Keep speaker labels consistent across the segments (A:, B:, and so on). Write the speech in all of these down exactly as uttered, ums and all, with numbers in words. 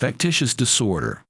A: Factitious disorder.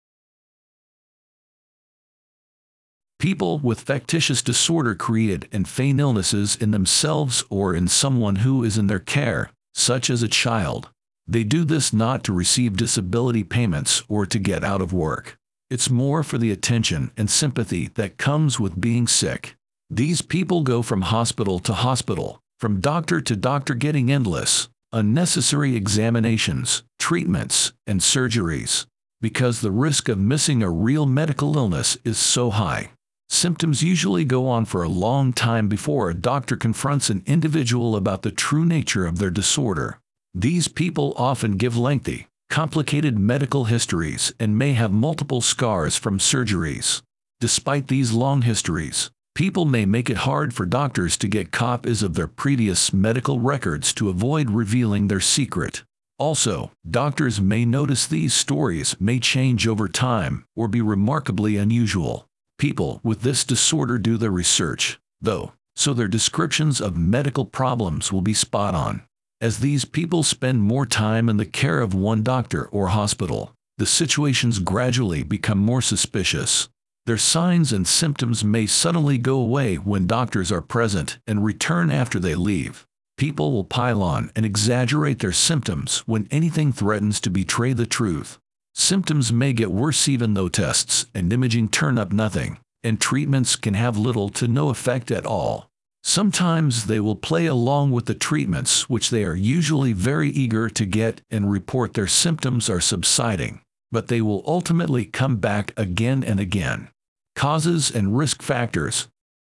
A: People with factitious disorder create and feign illnesses in themselves or in someone who is in their care, such as a child. They do this not to receive disability payments or to get out of work. It's more for the attention and sympathy that comes with being sick. These people go from hospital to hospital, from doctor to doctor, getting endless, unnecessary examinations, treatments, and surgeries, because the risk of missing a real medical illness is so high. Symptoms usually go on for a long time before a doctor confronts an individual about the true nature of their disorder. These people often give lengthy, complicated medical histories and may have multiple scars from surgeries. Despite these long histories, people may make it hard for doctors to get copies of their previous medical records to avoid revealing their secret. Also, doctors may notice these stories may change over time or be remarkably unusual. People with this disorder do their research, though, so their descriptions of medical problems will be spot on. As these people spend more time in the care of one doctor or hospital, the situations gradually become more suspicious. Their signs and symptoms may suddenly go away when doctors are present and return after they leave. People will pile on and exaggerate their symptoms when anything threatens to betray the truth. Symptoms may get worse even though tests and imaging turn up nothing, and treatments can have little to no effect at all. Sometimes they will play along with the treatments, which they are usually very eager to get, and report their symptoms are subsiding, but they will ultimately come back again and again. Causes and risk factors.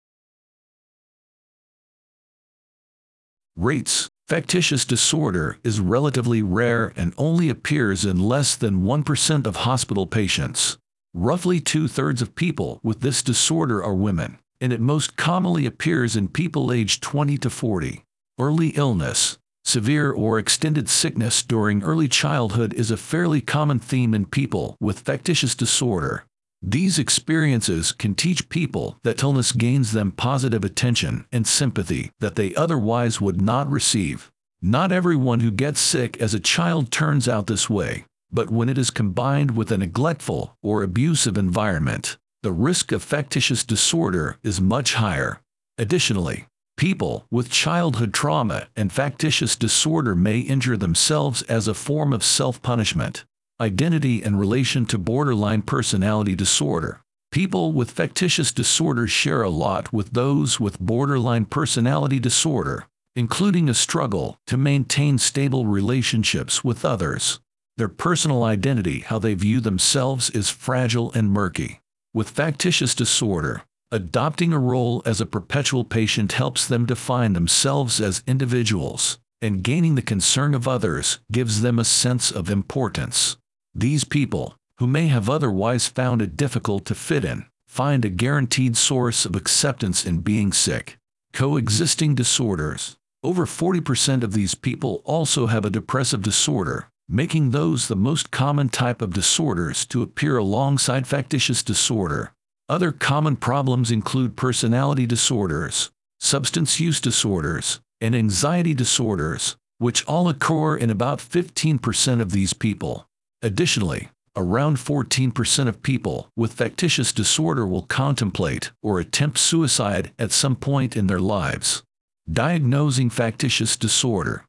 A: Rates. Factitious disorder is relatively rare and only appears in less than one percent of hospital patients. Roughly two-thirds of people with this disorder are women, and it most commonly appears in people aged twenty to forty. Early illness. Severe or extended sickness during early childhood is a fairly common theme in people with factitious disorder. These experiences can teach people that illness gains them positive attention and sympathy that they otherwise would not receive. Not everyone who gets sick as a child turns out this way, but when it is combined with a neglectful or abusive environment, the risk of factitious disorder is much higher. Additionally, people with childhood trauma and factitious disorder may injure themselves as a form of self-punishment. Identity and relation to borderline personality disorder. People with factitious disorder share a lot with those with borderline personality disorder, including a struggle to maintain stable relationships with others. Their personal identity, how they view themselves, is fragile and murky. With factitious disorder, adopting a role as a perpetual patient helps them define themselves as individuals, and gaining the concern of others gives them a sense of importance. These people, who may have otherwise found it difficult to fit in, find a guaranteed source of acceptance in being sick. Coexisting disorders. Over forty percent of these people also have a depressive disorder, making those the most common type of disorders to appear alongside factitious disorder. Other common problems include personality disorders, substance use disorders, and anxiety disorders, which all occur in about fifteen percent of these people. Additionally, around fourteen percent of people with factitious disorder will contemplate or attempt suicide at some point in their lives. Diagnosing factitious disorder.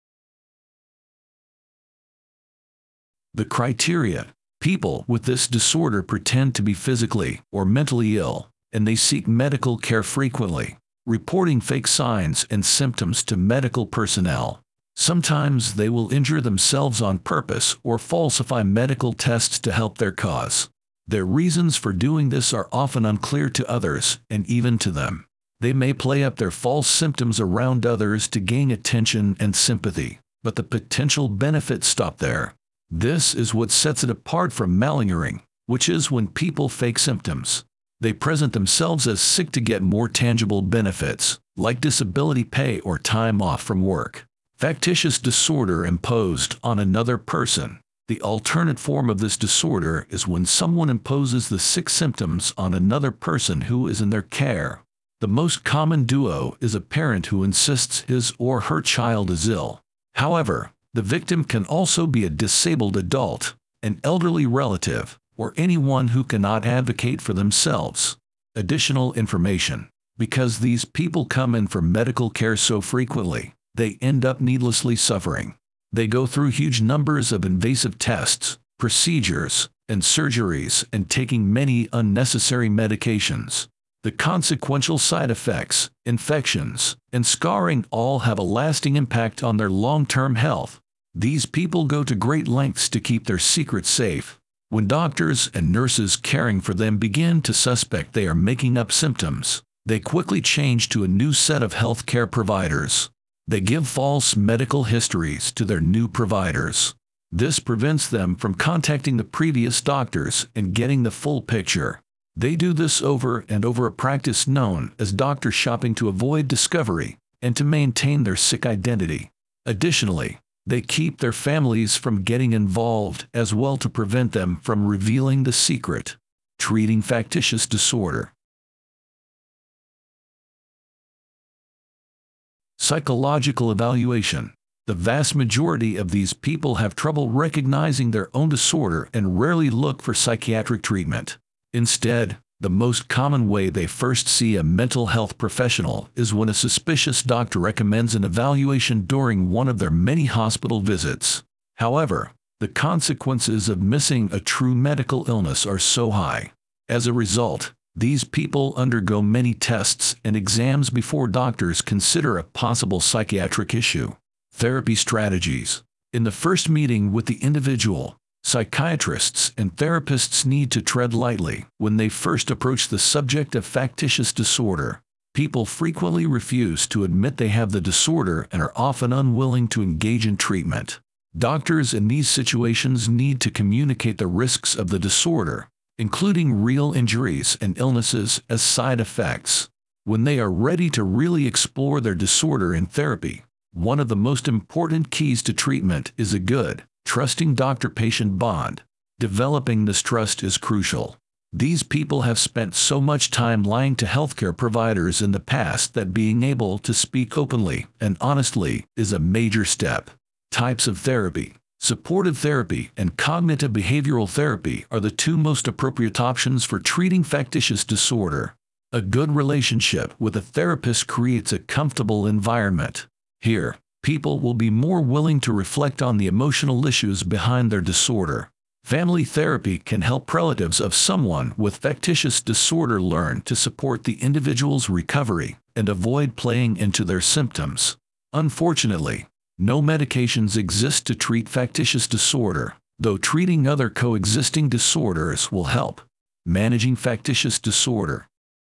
A: The criteria. People with this disorder pretend to be physically or mentally ill, and they seek medical care frequently, reporting fake signs and symptoms to medical personnel. Sometimes they will injure themselves on purpose or falsify medical tests to help their cause. Their reasons for doing this are often unclear to others and even to them. They may play up their false symptoms around others to gain attention and sympathy, but the potential benefits stop there. This is what sets it apart from malingering, which is when people fake symptoms. They present themselves as sick to get more tangible benefits, like disability pay or time off from work. Factitious disorder imposed on another person. The alternate form of this disorder is when someone imposes the sick symptoms on another person who is in their care. The most common duo is a parent who insists his or her child is ill. However, the victim can also be a disabled adult, an elderly relative, or anyone who cannot advocate for themselves. Additional information. Because these people come in for medical care so frequently, they end up needlessly suffering. They go through huge numbers of invasive tests, procedures, and surgeries, and taking many unnecessary medications. The consequential side effects, infections, and scarring all have a lasting impact on their long-term health. These people go to great lengths to keep their secrets safe. When doctors and nurses caring for them begin to suspect they are making up symptoms, they quickly change to a new set of healthcare providers. They give false medical histories to their new providers. This prevents them from contacting the previous doctors and getting the full picture. They do this over and over, a practice known as doctor shopping, to avoid discovery and to maintain their sick identity. Additionally, they keep their families from getting involved as well to prevent them from revealing the secret. Treating factitious disorder. Psychological evaluation. The vast majority of these people have trouble recognizing their own disorder and rarely look for psychiatric treatment. Instead, the most common way they first see a mental health professional is when a suspicious doctor recommends an evaluation during one of their many hospital visits. However, the consequences of missing a true medical illness are so high. As a result, these people undergo many tests and exams before doctors consider a possible psychiatric issue. Therapy strategies. In the first meeting with the individual, psychiatrists and therapists need to tread lightly when they first approach the subject of factitious disorder. People frequently refuse to admit they have the disorder and are often unwilling to engage in treatment. Doctors in these situations need to communicate the risks of the disorder, including real injuries and illnesses as side effects. When they are ready to really explore their disorder in therapy, one of the most important keys to treatment is a good, trusting doctor-patient bond. Developing this trust is crucial. These people have spent so much time lying to healthcare providers in the past that being able to speak openly and honestly is a major step. Types of therapy. Supportive therapy and cognitive behavioral therapy are the two most appropriate options for treating factitious disorder. A good relationship with a therapist creates a comfortable environment. Here, people will be more willing to reflect on the emotional issues behind their disorder. Family therapy can help relatives of someone with factitious disorder learn to support the individual's recovery and avoid playing into their symptoms. Unfortunately, no medications exist to treat factitious disorder, though treating other coexisting disorders will help. Managing factitious disorder.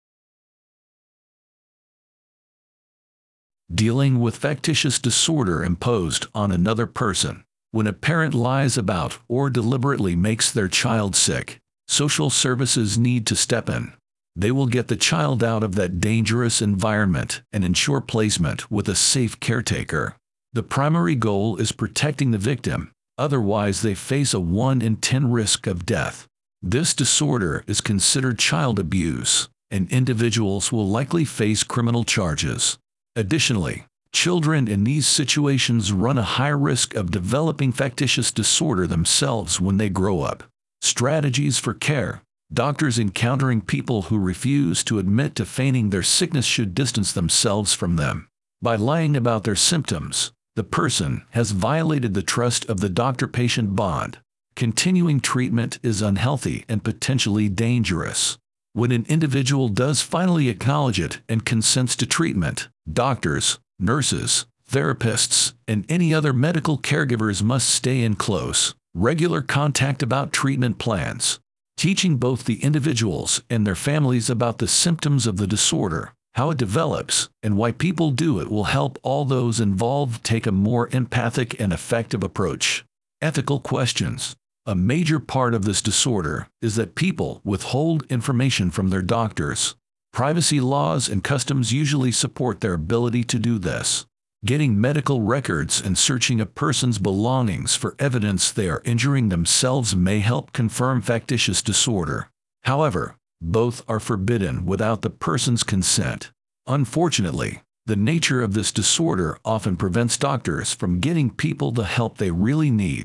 A: Dealing with factitious disorder imposed on another person. When a parent lies about or deliberately makes their child sick, social services need to step in. They will get the child out of that dangerous environment and ensure placement with a safe caretaker. The primary goal is protecting the victim, otherwise they face a one in ten risk of death. This disorder is considered child abuse, and individuals will likely face criminal charges. Additionally, children in these situations run a high risk of developing factitious disorder themselves when they grow up. Strategies for care. Doctors encountering people who refuse to admit to feigning their sickness should distance themselves from them. By lying about their symptoms, the person has violated the trust of the doctor-patient bond. Continuing treatment is unhealthy and potentially dangerous. When an individual does finally acknowledge it and consents to treatment, doctors, nurses, therapists, and any other medical caregivers must stay in close, regular contact about treatment plans. Teaching both the individuals and their families about the symptoms of the disorder, how it develops, and why people do it will help all those involved take a more empathic and effective approach. Ethical questions. A major part of this disorder is that people withhold information from their doctors. Privacy laws and customs usually support their ability to do this. Getting medical records and searching a person's belongings for evidence they are injuring themselves may help confirm factitious disorder. However, both are forbidden without the person's consent. Unfortunately, the nature of this disorder often prevents doctors from getting people the help they really need.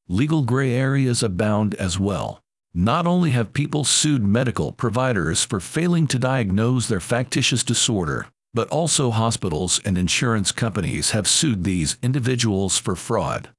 A: Legal gray areas abound as well. Not only have people sued medical providers for failing to diagnose their factitious disorder, but also hospitals and insurance companies have sued these individuals for fraud.